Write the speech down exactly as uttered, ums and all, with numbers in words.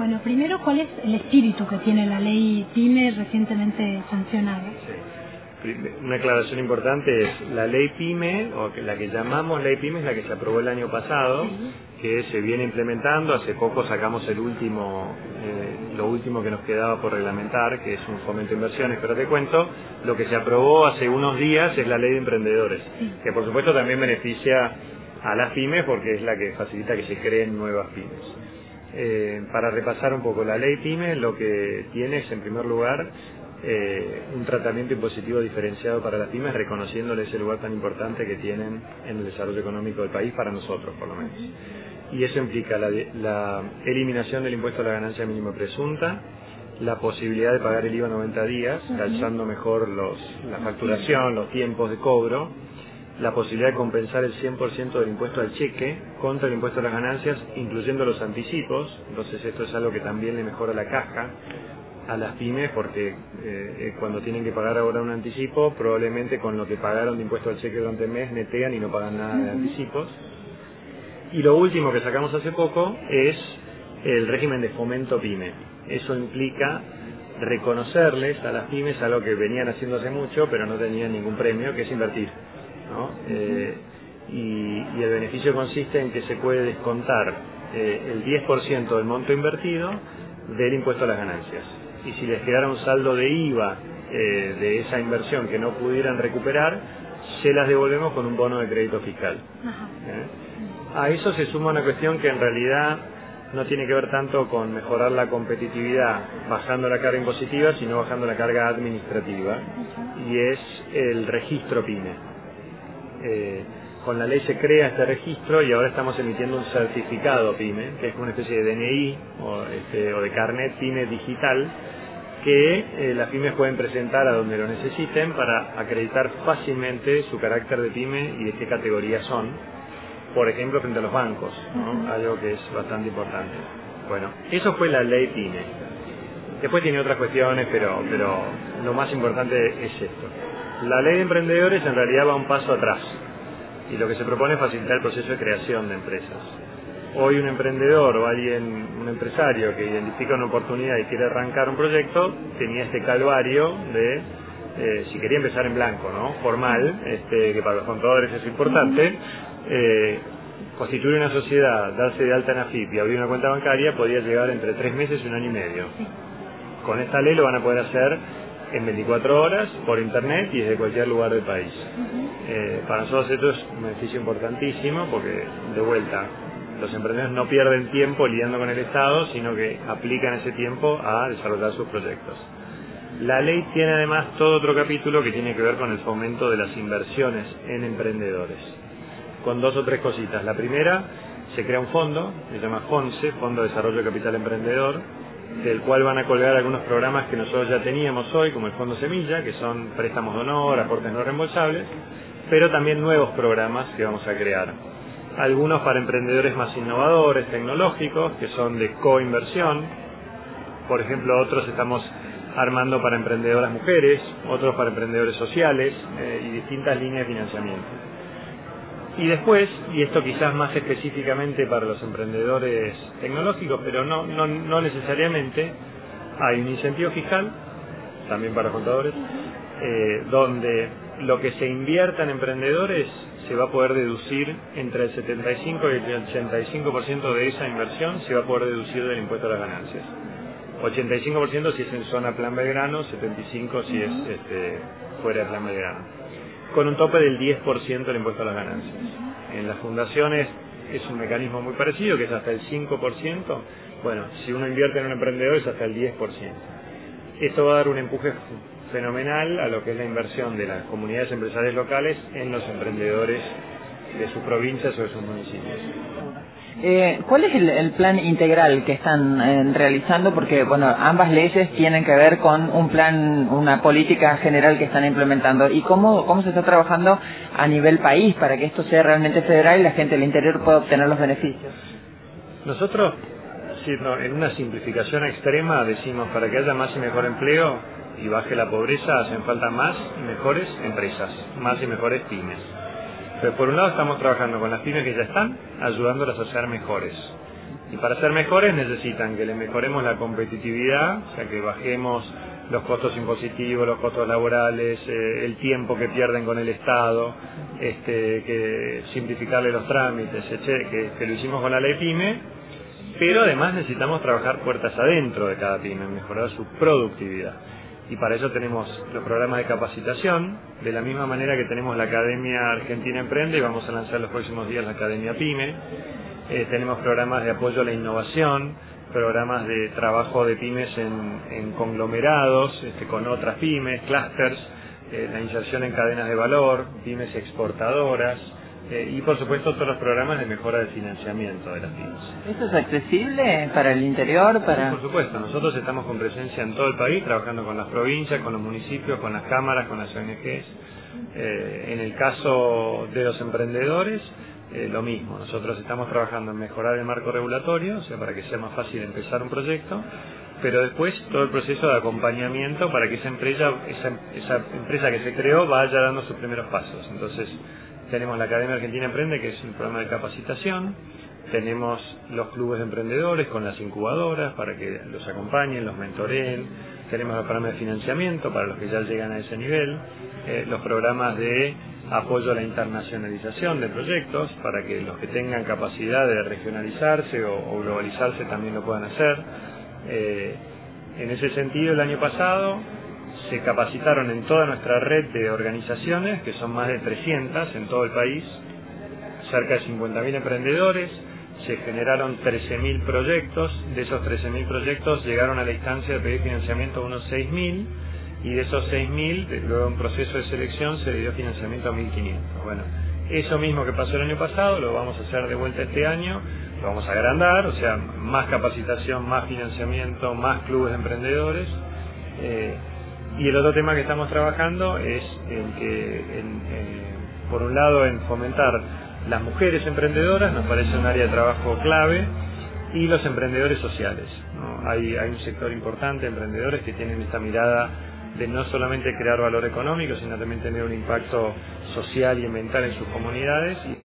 Bueno, primero, ¿cuál es el espíritu que tiene la ley PYME recientemente sancionada? Sí. Una aclaración importante es la ley PYME, o que la que llamamos ley PYME, es la que se aprobó el año pasado, sí, que se viene implementando. Hace poco sacamos el último, eh, lo último que nos quedaba por reglamentar, que es un fomento de inversiones. Pero te cuento, lo que se aprobó hace unos días es la ley de emprendedores, sí, que por supuesto también beneficia a las pymes porque es la que facilita que se creen nuevas pymes. Eh, para repasar un poco, la ley PYME lo que tiene es, en primer lugar, eh, un tratamiento impositivo diferenciado para las pymes, reconociéndole ese lugar tan importante que tienen en el desarrollo económico del país, para nosotros por lo menos. Y eso implica la, la eliminación del impuesto a la ganancia mínima presunta, la posibilidad de pagar el I V A noventa días, calzando mejor los, la facturación, los tiempos de cobro, la posibilidad de compensar el cien por ciento del impuesto al cheque contra el impuesto a las ganancias, incluyendo los anticipos. Entonces esto es algo que también le mejora la caja a las pymes, porque eh, cuando tienen que pagar ahora un anticipo, probablemente con lo que pagaron de impuesto al cheque durante el mes netean y no pagan nada de anticipos. Y lo último que sacamos hace poco es el régimen de fomento PYME. Eso implica reconocerles a las pymes algo que venían haciendo hace mucho, pero no tenían ningún premio, que es invertir, ¿no? Eh, y, y el beneficio consiste en que se puede descontar eh, el diez por ciento del monto invertido del impuesto a las ganancias. Y si les quedara un saldo de I V A eh, de esa inversión que no pudieran recuperar, se las devolvemos con un bono de crédito fiscal. ¿Eh? A eso se suma una cuestión que en realidad no tiene que ver tanto con mejorar la competitividad bajando la carga impositiva, sino bajando la carga administrativa, y es el registro PYME. Eh, con la ley se crea este registro y ahora estamos emitiendo un certificado PYME, que es una especie de D N I o, este, o de carnet PYME digital, que eh, las pymes pueden presentar a donde lo necesiten para acreditar fácilmente su carácter de PYME y de qué categoría son, por ejemplo frente a los bancos, ¿no? Algo que es bastante importante. Bueno, eso fue la ley PYME. Después tiene otras cuestiones, pero, pero lo más importante es esto. La ley de emprendedores en realidad va un paso atrás, y lo que se propone es facilitar el proceso de creación de empresas. Hoy un emprendedor o alguien, un empresario que identifica una oportunidad y quiere arrancar un proyecto, tenía este calvario de, eh, si quería empezar en blanco, ¿no? Formal, este, que para los contadores es importante, eh, constituir una sociedad, darse de alta en AFIP y abrir una cuenta bancaria podía llegar entre tres meses y un año y medio. Con esta ley lo van a poder hacer en veinticuatro horas, por internet y desde cualquier lugar del país. Eh, para nosotros esto es un beneficio importantísimo porque, de vuelta, los emprendedores no pierden tiempo lidiando con el Estado, sino que aplican ese tiempo a desarrollar sus proyectos. La ley tiene además todo otro capítulo que tiene que ver con el fomento de las inversiones en emprendedores, con dos o tres cositas. La primera, se crea un fondo, se llama FONSE, Fondo de Desarrollo de Capital Emprendedor, del cual van a colgar algunos programas que nosotros ya teníamos hoy, como el Fondo Semilla, que son préstamos de honor, aportes no reembolsables, pero también nuevos programas que vamos a crear. Algunos para emprendedores más innovadores, tecnológicos, que son de coinversión. Por ejemplo, otros estamos armando para emprendedoras mujeres, otros para emprendedores sociales eh, y distintas líneas de financiamiento. Y después, y esto quizás más específicamente para los emprendedores tecnológicos, pero no, no, no necesariamente, hay un incentivo fiscal, también para contadores, eh, donde lo que se invierta en emprendedores se va a poder deducir entre el setenta y cinco y el ochenta y cinco por ciento de esa inversión se va a poder deducir del impuesto a las ganancias. ochenta y cinco por ciento si es en zona Plan Belgrano, setenta y cinco por ciento si es este, fuera de Plan Belgrano, con un tope del diez por ciento del impuesto a las ganancias. En las fundaciones es un mecanismo muy parecido, que es hasta el cinco por ciento. Bueno, si uno invierte en un emprendedor es hasta el diez por ciento. Esto va a dar un empuje fenomenal a lo que es la inversión de las comunidades empresariales locales en los emprendedores de sus provincias o de sus municipios. Eh, ¿Cuál es el, el plan integral que están eh, realizando? Porque, bueno, ambas leyes tienen que ver con un plan, una política general que están implementando. ¿Y cómo, cómo se está trabajando a nivel país para que esto sea realmente federal y la gente del interior pueda obtener los beneficios? Nosotros, sí, no, en una simplificación extrema, decimos para que haya más y mejor empleo y baje la pobreza, hacen falta más y mejores empresas, más y mejores pymes. Pero por un lado estamos trabajando con las pymes que ya están, ayudándolas a ser mejores. Y para ser mejores necesitan que le mejoremos la competitividad, o sea que bajemos los costos impositivos, los costos laborales, eh, el tiempo que pierden con el Estado, este, que simplificarle los trámites, etcétera, que, que lo hicimos con la ley PYME, pero además necesitamos trabajar puertas adentro de cada PYME, mejorar su productividad. Y para eso tenemos los programas de capacitación, de la misma manera que tenemos la Academia Argentina Emprende, y vamos a lanzar los próximos días la Academia PYME. Eh, tenemos programas de apoyo a la innovación, programas de trabajo de pymes en, en conglomerados, este, con otras pymes, clústeres, eh, la inserción en cadenas de valor, pymes exportadoras, eh, y por supuesto todos los programas de mejora del financiamiento de las pymes. ¿Esto es accesible para el interior? Para... Sí, por supuesto, nosotros estamos con presencia en todo el país, trabajando con las provincias, con los municipios, con las cámaras, con las O N Ges. Eh, en el caso de los emprendedores, Eh, lo mismo, nosotros estamos trabajando en mejorar el marco regulatorio, o sea, para que sea más fácil empezar un proyecto, pero después todo el proceso de acompañamiento para que esa empresa, esa, esa empresa que se creó vaya dando sus primeros pasos. Entonces, tenemos la Academia Argentina Emprende, que es un programa de capacitación, tenemos los clubes de emprendedores con las incubadoras para que los acompañen, los mentoreen, tenemos el programa de financiamiento para los que ya llegan a ese nivel, eh, los programas de apoyo a la internacionalización de proyectos para que los que tengan capacidad de regionalizarse o, o globalizarse también lo puedan hacer. Eh, en ese sentido, el año pasado se capacitaron en toda nuestra red de organizaciones, que son más de trescientas en todo el país, cerca de cincuenta mil emprendedores, se generaron trece mil proyectos, de esos trece mil proyectos llegaron a la instancia de pedir financiamiento a unos seis mil, y de esos seis mil, luego en un proceso de selección, se le dio financiamiento a mil quinientos. Bueno, eso mismo que pasó el año pasado, lo vamos a hacer de vuelta este año, lo vamos a agrandar, o sea, más capacitación, más financiamiento, más clubes de emprendedores. Eh, y el otro tema que estamos trabajando es en que, en, eh, por un lado, en fomentar las mujeres emprendedoras, nos parece un área de trabajo clave, y los emprendedores sociales, ¿no? Hay, hay un sector importante de emprendedores que tienen esta mirada de no solamente crear valor económico, sino también tener un impacto social y ambiental en sus comunidades.